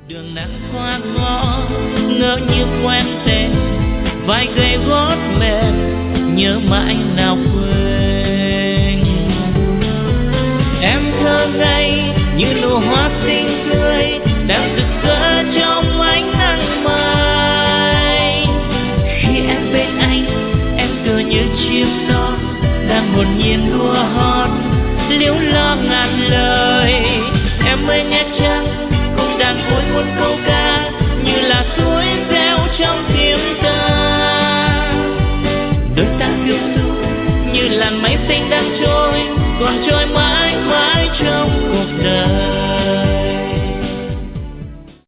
Đường nắng qua ngõ ngỡ như quen tên, vai gầy gót mệt nhớ mãi nào